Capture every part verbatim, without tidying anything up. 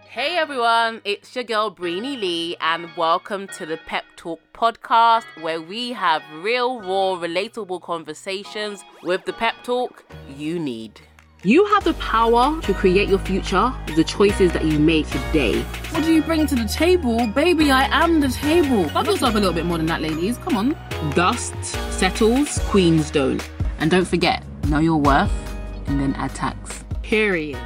Hey everyone, it's your girl Breenie Lee and welcome to the Pep Talk podcast where we have real, raw, relatable conversations with the pep talk you need. You have the power to create your future with the choices that you make today. What do you bring to the table? Baby, I am the table. Love yourself a little bit more than that, ladies. Come on. Dust settles, queens don't. And don't forget, know your worth and then add tax. Period.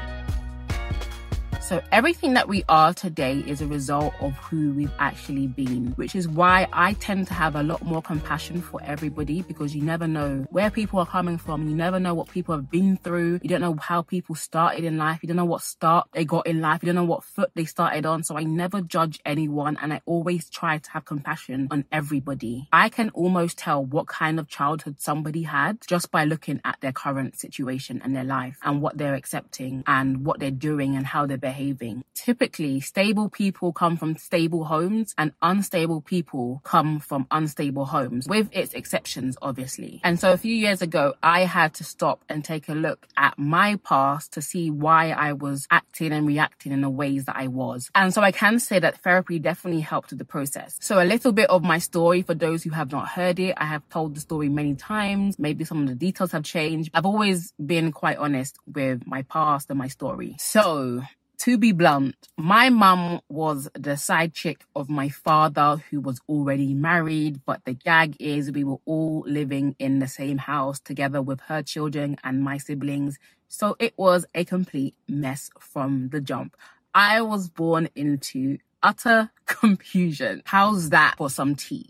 So everything that we are today is a result of who we've actually been, which is why I tend to have a lot more compassion for everybody, because you never know where people are coming from. You never know what people have been through. You don't know how people started in life. You don't know what start they got in life. You don't know what foot they started on. So I never judge anyone, and I always try to have compassion on everybody. I can almost tell what kind of childhood somebody had just by looking at their current situation and their life and what they're accepting and what they're doing and how they're behaving. Typically, stable people come from stable homes and unstable people come from unstable homes, with its exceptions, obviously. And so a few years ago, I had to stop and take a look at my past to see why I was acting and reacting in the ways that I was. And so I can say that therapy definitely helped with the process. So a little bit of my story for those who have not heard it. I have told the story many times. Maybe some of the details have changed. I've always been quite honest with my past and my story. So to be blunt, my mum was the side chick of my father who was already married, but the gag is we were all living in the same house together with her children and my siblings. So it was a complete mess from the jump. I was born into utter confusion. How's that for some tea?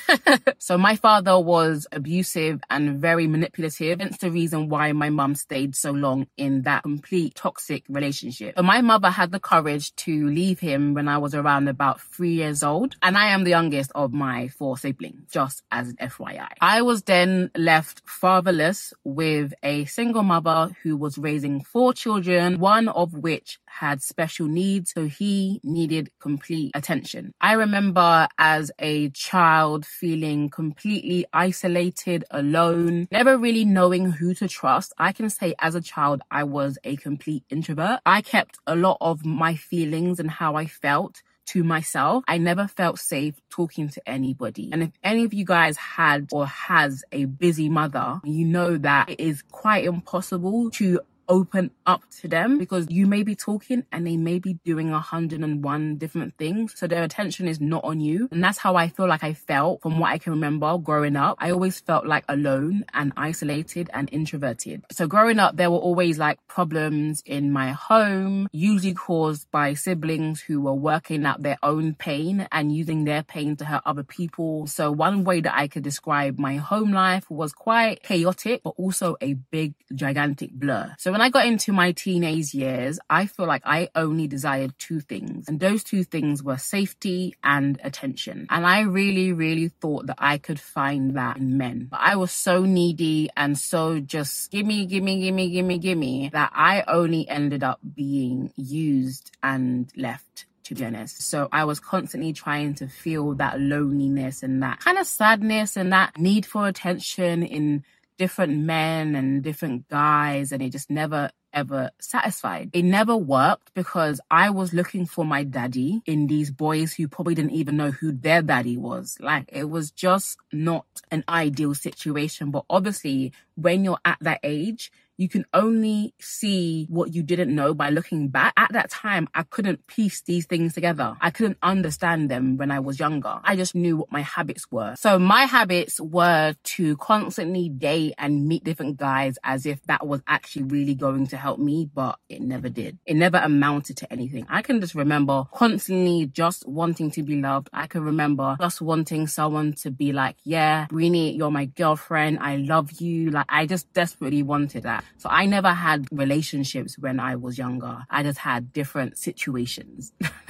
So my father was abusive and very manipulative. That's the reason why my mum stayed so long in that complete toxic relationship. So my mother had the courage to leave him when I was around about three years old. And I am the youngest of my four siblings, just as an F Y I. I was then left fatherless with a single mother who was raising four children, one of which had special needs, so he needed complete attention. I remember as a child feeling completely isolated, alone, never really knowing who to trust. I can say as a child, I was a complete introvert. I kept a lot of my feelings and how I felt to myself. I never felt safe talking to anybody. And if any of you guys had or has a busy mother, you know that it is quite impossible to open up to them, because you may be talking and they may be doing a hundred and one different things. So their attention is not on you. And that's how I feel like I felt from what I can remember growing up. I always felt like alone and isolated and introverted. So growing up, there were always like problems in my home, usually caused by siblings who were working out their own pain and using their pain to hurt other people. So one way that I could describe my home life was quite chaotic, but also a big, gigantic blur. So when I got into my teenage years, I feel like I only desired two things. And those two things were safety and attention. And I really, really thought that I could find that in men. But I was so needy and so just gimme, gimme, gimme, gimme, gimme, that I only ended up being used and left, to be honest. So I was constantly trying to feel that loneliness and that kind of sadness and that need for attention in different men and different guys, and it just never ever satisfied. It never worked because I was looking for my daddy in these boys who probably didn't even know who their daddy was. Like, it was just not an ideal situation. But obviously, when you're at that age, you can only see what you didn't know by looking back. At that time, I couldn't piece these things together. I couldn't understand them when I was younger. I just knew what my habits were. So my habits were to constantly date and meet different guys as if that was actually really going to help me, but it never did. It never amounted to anything. I can just remember constantly just wanting to be loved. I can remember just wanting someone to be like, yeah, Breenie, you're my girlfriend. I love you. Like, I just desperately wanted that. So I never had relationships when I was younger. I just had different situations.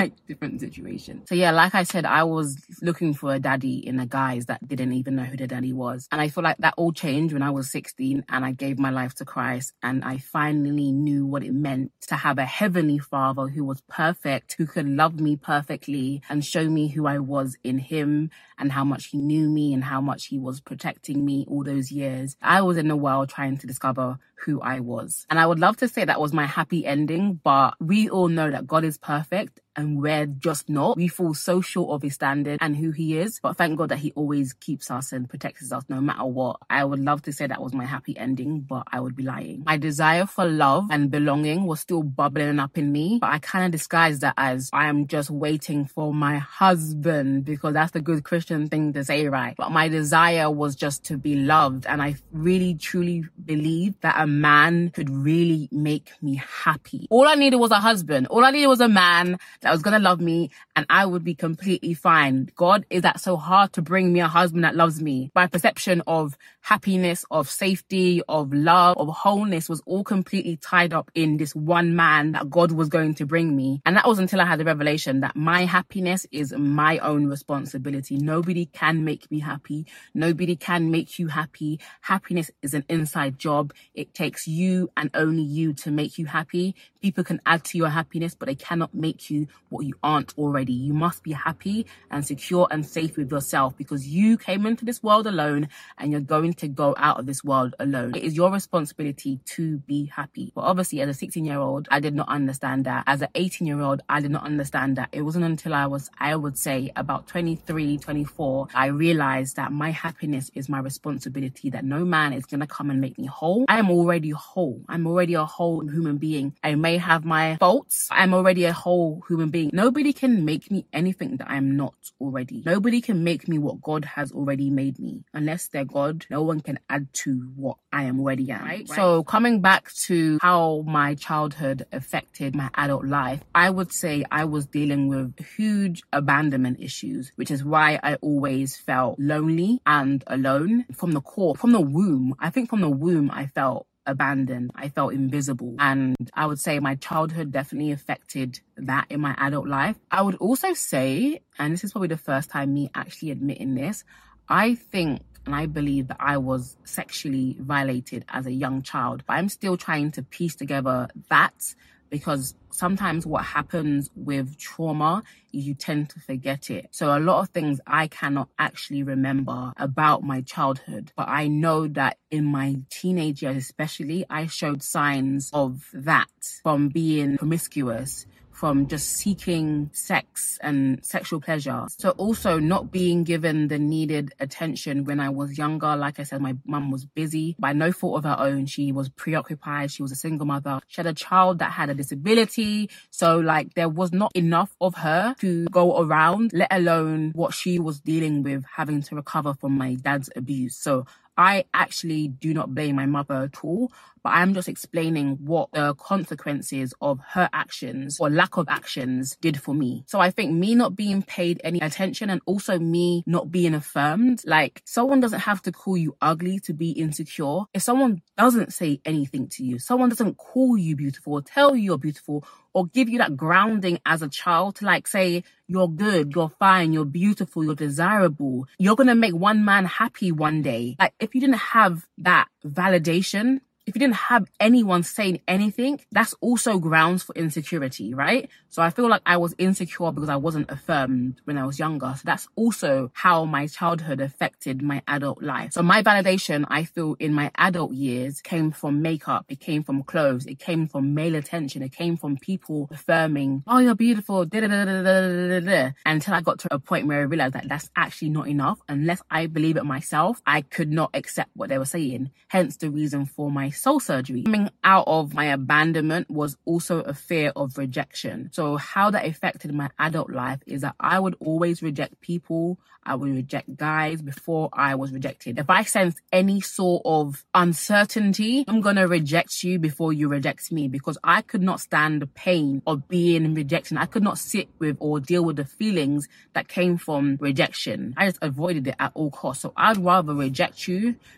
like different situations. So yeah, like I said, I was looking for a daddy in the guys that didn't even know who the daddy was. And I feel like that all changed when I was sixteen and I gave my life to Christ, and I finally knew what it meant to have a heavenly father who was perfect, who could love me perfectly and show me who I was in him and how much he knew me and how much he was protecting me all those years. I was in the world trying to discover who I was. And I would love to say that was my happy ending, but we all know that God is perfect and we're just not. We fall so short of his standard and who he is, but thank God that he always keeps us and protects us no matter what. I would love to say that was my happy ending, but I would be lying. My desire for love and belonging was still bubbling up in me, but I kind of disguised that as I am just waiting for my husband, because that's the good Christian thing to say, right? But my desire was just to be loved, and I really truly believed that a man could really make me happy. All I needed was a husband. All I needed was a man that was going to love me, and I would be completely fine. God, is that so hard to bring me a husband that loves me? My perception of happiness, of safety, of love, of wholeness was all completely tied up in this one man that God was going to bring me. And that was until I had the revelation that my happiness is my own responsibility. Nobody can make me happy. Nobody can make you happy. Happiness is an inside job. It takes you and only you to make you happy. People can add to your happiness, but they cannot make you what you aren't already. You must be happy and secure and safe with yourself, because you came into this world alone and you're going to go out of this world alone. It is your responsibility to be happy. But obviously, as a sixteen year old, I did not understand that. As an eighteen year old, I did not understand that. It wasn't until I was, I would say, about twenty-three, twenty-four, I realized that my happiness is my responsibility, that no man is going to come and make me whole. I am already whole. I'm already a whole human being. I may have my faults. I'm already a whole human being. Nobody can make me anything that I'm not already. Nobody can make me what God has already made me. Unless they're God, no one can add to what I am already am. Right? Right. So coming back to how my childhood affected my adult life, I would say I was dealing with huge abandonment issues, which is why I always felt lonely and alone from the core, from the womb. I think from the womb, I felt abandoned. I felt invisible. And I would say my childhood definitely affected that in my adult life. I would also say, and this is probably the first time me actually admitting this, I think and I believe that I was sexually violated as a young child. But I'm still trying to piece together that, because sometimes what happens with trauma is you tend to forget it. So a lot of things I cannot actually remember about my childhood, but I know that in my teenage years especially, I showed signs of that, from being promiscuous, from just seeking sex and sexual pleasure. So also not being given the needed attention when I was younger. Like I said, my mum was busy by no fault of her own. She was preoccupied. She was a single mother. She had a child that had a disability. So like there was not enough of her to go around, let alone what she was dealing with, having to recover from my dad's abuse. So I actually do not blame my mother at all, but I'm just explaining what the consequences of her actions or lack of actions did for me. So I think me not being paid any attention, and also me not being affirmed, like someone doesn't have to call you ugly to be insecure. If someone doesn't say anything to you, someone doesn't call you beautiful or tell you you're beautiful, or give you that grounding as a child to like say, you're good, you're fine, you're beautiful, you're desirable, you're going to make one man happy one day. Like if you didn't have that validation, if you didn't have anyone saying anything, that's also grounds for insecurity, right? So I feel like I was insecure because I wasn't affirmed when I was younger. So that's also how my childhood affected my adult life. So my validation, I feel, in my adult years came from makeup. It came from clothes. It came from male attention. It came from people affirming, oh, you're beautiful, da da da da da da da. Until I got to a point where I realized that that's actually not enough. Unless I believe it myself, I could not accept what they were saying. Hence the reason for my soul surgery. Coming out of my abandonment was also a fear of rejection. So how that affected my adult life is that I would always reject people. I would reject guys before I was rejected. If I sense any sort of uncertainty, I'm going to reject you before you reject me, because I could not stand the pain of being rejected. I could not sit with or deal with the feelings that came from rejection. I just avoided it at all costs. So I'd rather reject you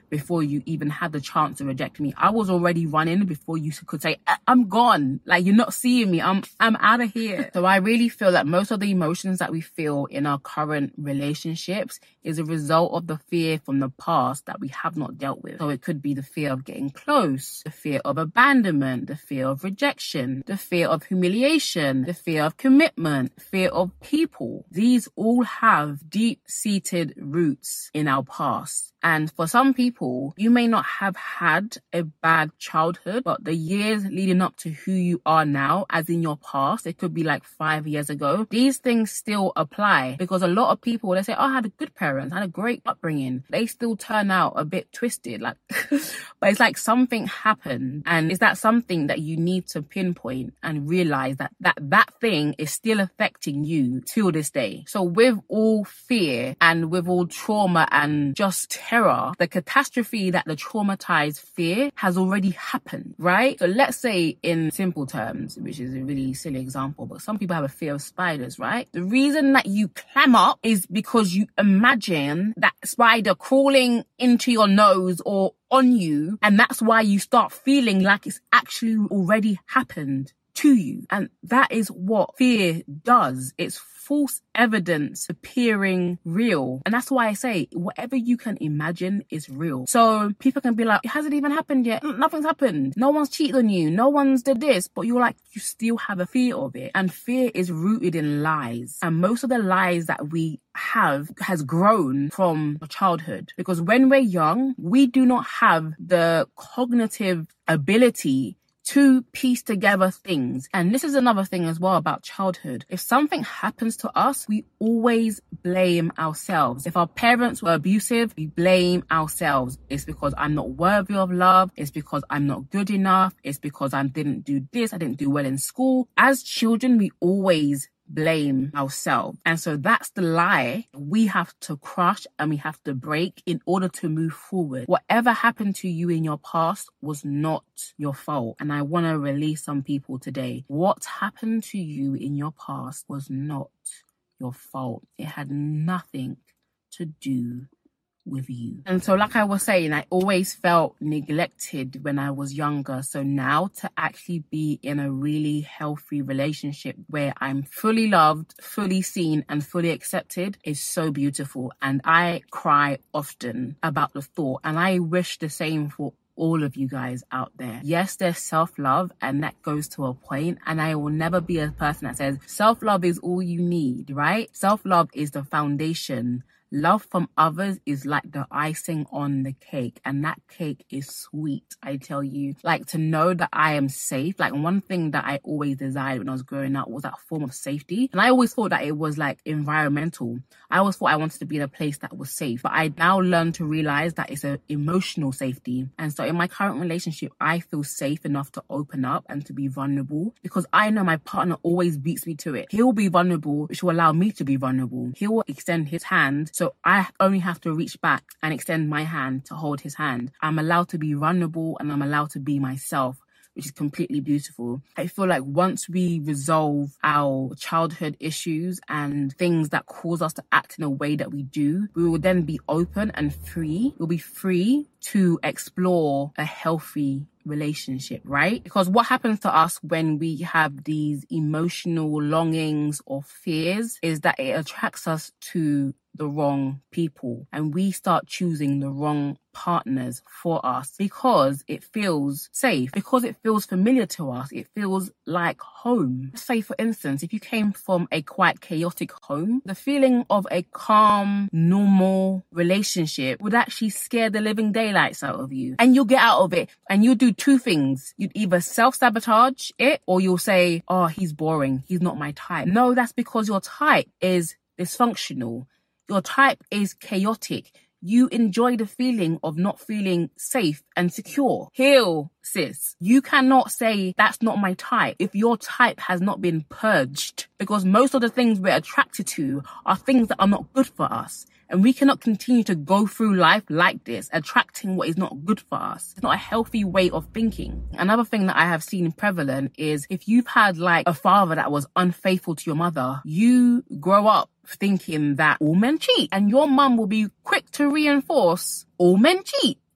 before you even had the chance to reject me. I was already running before you could say, I'm gone. Like, you're not seeing me. I'm, I'm out of here. So I really feel that most of the emotions that we feel in our current relationships is a result of the fear from the past that we have not dealt with. So it could be the fear of getting close, the fear of abandonment, the fear of rejection, the fear of humiliation, the fear of commitment, fear of people. These all have deep-seated roots in our past. And for some people, you may not have had a bad childhood, but the years leading up to who you are now, as in your past, it could be like five years ago, these things still apply. Because a lot of people, they say, oh, I had a good parents, I had a great upbringing. They still turn out a bit twisted. Like, but it's like something happened. And is that something that you need to pinpoint and realize that that, that thing is still affecting you till this day? So with all fear and with all trauma and just terror, the catastrophe that the traumatized fear has already happened, right? So let's say in simple terms, which is a really silly example, but some people have a fear of spiders, right? The reason that you clam up is because you imagine that spider crawling into your nose or on you, and that's why you start feeling like it's actually already happened to you. And that is what fear does. It's false evidence appearing real. And that's why I say whatever you can imagine is real. So people can be like, it hasn't even happened yet. Nothing's happened. No one's cheated on you. No one's did this. But you're like, you still have a fear of it. And fear is rooted in lies. And most of the lies that we have has grown from childhood. Because when we're young, we do not have the cognitive ability to piece together things. And this is another thing as well about childhood. If something happens to us, we always blame ourselves. If our parents were abusive, we blame ourselves. It's because I'm not worthy of love. It's because I'm not good enough. It's because I didn't do this. I didn't do well in school. As children, we always blame ourselves. And so that's the lie we have to crush and we have to break in order to move forward. Whatever happened to you in your past was not your fault. And I want to release some people today. What happened to you in your past was not your fault. It had nothing to do with you. And so like I was saying, I always felt neglected when I was younger. So now to actually be in a really healthy relationship where I'm fully loved, fully seen and fully accepted is so beautiful. And I cry often about the thought, and I wish the same for all of you guys out there. Yes, there's self-love and that goes to a point, and I will never be a person that says self-love is all you need, right? Self-love is the foundation. Love from others is like the icing on the cake, and that cake is sweet, I tell you. Like, to know that I am safe. Like, one thing that I always desired when I was growing up was that form of safety. And I always thought that it was like environmental. I always thought I wanted to be in a place that was safe. But I now learned to realize that it's an emotional safety. And so in my current relationship, I feel safe enough to open up and to be vulnerable because I know my partner always beats me to it. He'll be vulnerable, which will allow me to be vulnerable. He will extend his hand. So I only have to reach back and extend my hand to hold his hand. I'm allowed to be vulnerable and I'm allowed to be myself, which is completely beautiful. I feel like once we resolve our childhood issues and things that cause us to act in a way that we do, we will then be open and free. We'll be free to explore a healthy relationship, right? Because what happens to us when we have these emotional longings or fears is that it attracts us to the wrong people, and we start choosing the wrong partners for us because it feels safe, because it feels familiar to us. It feels like home. Say, for instance, if you came from a quite chaotic home, the feeling of a calm, normal relationship would actually scare the living daylights out of you. And you'll get out of it and you'll do two things. You'd either self-sabotage it or you'll say, oh, he's boring. He's not my type. No, that's because your type is dysfunctional. Your type is chaotic. You enjoy the feeling of not feeling safe and secure. Heal, sis. You cannot say that's not my type if your type has not been purged, because most of the things we're attracted to are things that are not good for us. And we cannot continue to go through life like this, attracting what is not good for us. It's not a healthy way of thinking. Another thing that I have seen prevalent is if you've had like a father that was unfaithful to your mother, you grow up thinking that all men cheat, and your mum will be quick to reinforce all men cheat.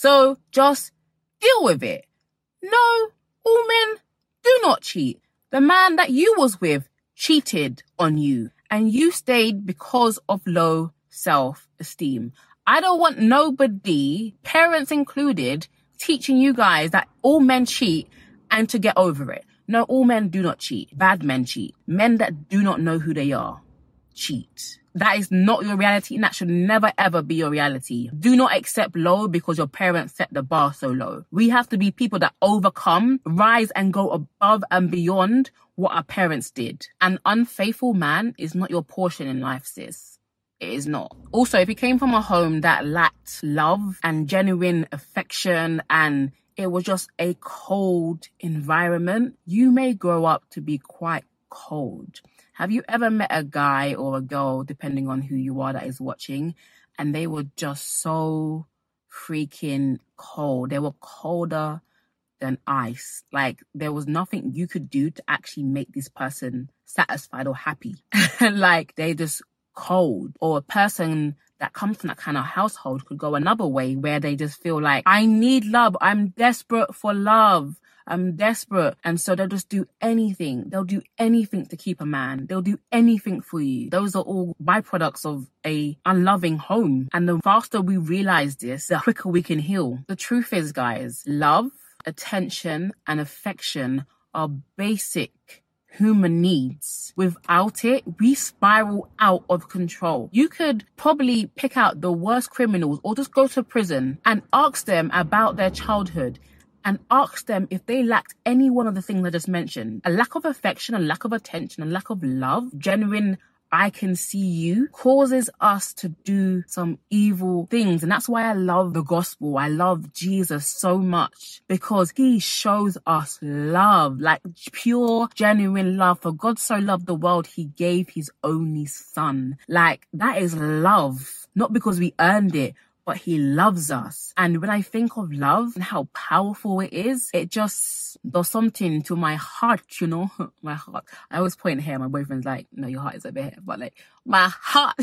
So just deal with it. No, all men do not cheat. The man that you was with cheated on you and you stayed because of low self-esteem. I don't want nobody, parents included, teaching you guys that all men cheat and to get over it. No, all men do not cheat. Bad men cheat. Men that do not know who they are cheat. That is not your reality, and that should never ever be your reality. Do not accept low because your parents set the bar so low. We have to be people that overcome, rise and go above and beyond what our parents did. An unfaithful man is not your portion in life, sis. It is not. Also, if you came from a home that lacked love and genuine affection and it was just a cold environment, you may grow up to be quite cold. Have you ever met a guy or a girl, depending on who you are that is watching, and they were just so freaking cold? They were colder than ice. Like, there was nothing you could do to actually make this person satisfied or happy. Like, they just cold. Or a person that comes from that kind of household could go another way where they just feel like, I need love. I'm desperate for love. I'm desperate. And so they'll just do anything. They'll do anything to keep a man. They'll do anything for you. Those are all byproducts of a unloving home. And the faster we realize this, the quicker we can heal. The truth is, guys, love, attention, and affection are basic human needs. Without it, we spiral out of control. You could probably pick out the worst criminals or just go to prison and ask them about their childhood and ask them if they lacked any one of the things I just mentioned. A lack of affection, a lack of attention, a lack of love, genuine I can see you, causes us to do some evil things. And that's why I love the gospel. I love Jesus so much because he shows us love, like pure, genuine love. For God so loved the world, he gave his only son. Like, that is love, not because we earned it, but he loves us. And when I think of love and how powerful it is, it just does something to my heart, you know, my heart. I always point here. My boyfriend's like, no, your heart is over here. But like, my heart,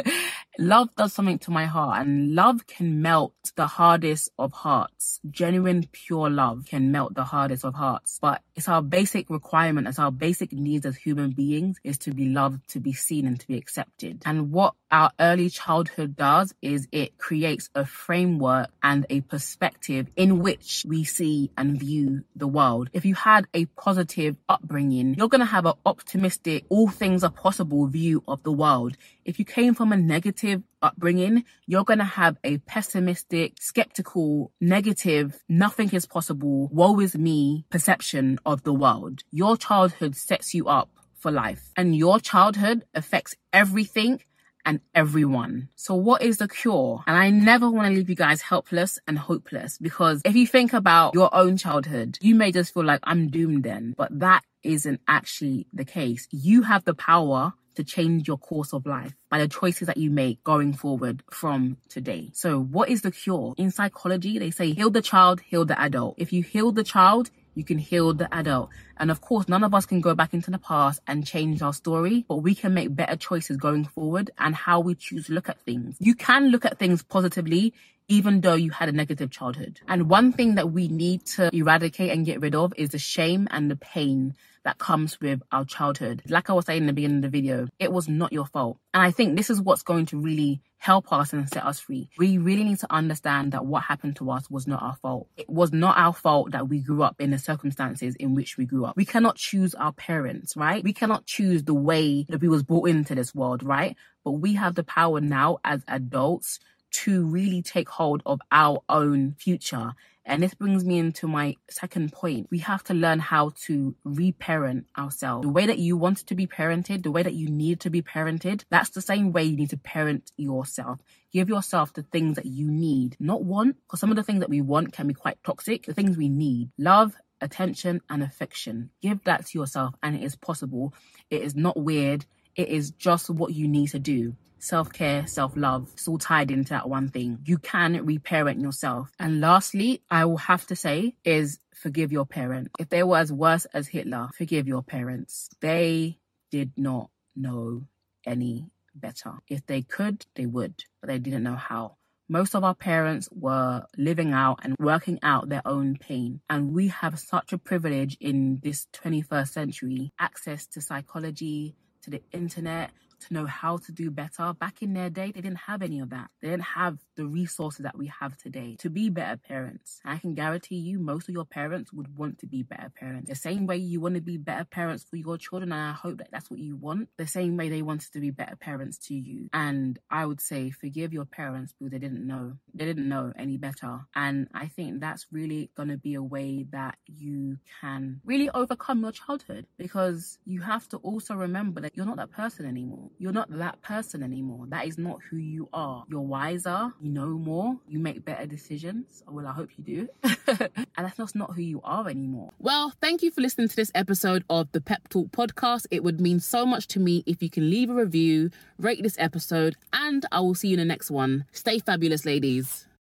love does something to my heart, and love can melt the hardest of hearts. Genuine, pure love can melt the hardest of hearts. But it's our basic requirement, it's our basic needs as human beings, is to be loved, to be seen, and to be accepted. And what our early childhood does is it creates a framework and a perspective in which we see and view the world. If you had a positive upbringing, you're going to have an optimistic, all things are possible view of the world. If you came from a negative upbringing, you're going to have a pessimistic, skeptical, negative, nothing is possible, woe is me perception of the world. Your childhood sets you up for life, and your childhood affects everything and everyone. So what is the cure? And I never want to leave you guys helpless and hopeless, because if you think about your own childhood, you may just feel like I'm doomed then, but that isn't actually the case. You have the power to change your course of life by the choices that you make going forward from today. So what is the cure? In psychology, they say heal the child, heal the adult. If you heal the child, you can heal the adult. And of course, none of us can go back into the past and change our story, but we can make better choices going forward and how we choose to look at things. You can look at things positively, even though you had a negative childhood. And one thing that we need to eradicate and get rid of is the shame and the pain that comes with our childhood. Like I was saying in the beginning of the video, it was not your fault. And I think this is what's going to really help us and set us free. We really need to understand that what happened to us was not our fault. It was not our fault that we grew up in the circumstances in which we grew up. We cannot choose our parents, right? We cannot choose the way that we was brought into this world, right? But we have the power now as adults to really take hold of our own future. And this brings me into my second point. We have to learn how to reparent ourselves. The way that you wanted to be parented, the way that you need to be parented, that's the same way you need to parent yourself. Give yourself the things that you need, not want, because some of the things that we want can be quite toxic. The things we need: love, attention, and affection. Give that to yourself, and it is possible. It is not weird. It is just what you need to do. Self-care, self-love, it's all tied into that one thing. You can reparent yourself. And lastly, I will have to say is forgive your parent. If they were as worse as Hitler, forgive your parents. They did not know any better. If they could, they would, but they didn't know how. Most of our parents were living out and working out their own pain. And we have such a privilege in this twenty-first century, access to psychology, to the internet, to know how to do better. Back in their day, they didn't have any of that. They didn't have the resources that we have today to be better parents. And I can guarantee you, most of your parents would want to be better parents. The same way you want to be better parents for your children, and I hope that that's what you want, the same way they wanted to be better parents to you. And I would say forgive your parents because they didn't know. They didn't know any better. And I think that's really going to be a way that you can really overcome your childhood, because you have to also remember that you're not that person anymore. You're not that person anymore. That is not who you are. You're wiser, you know more, you make better decisions. Well, I hope you do. And that's just not who you are anymore. Well, thank you for listening to this episode of the Pep Talk podcast. It would mean so much to me if you can leave a review, rate this episode, and I will see you in the next one. Stay fabulous, ladies.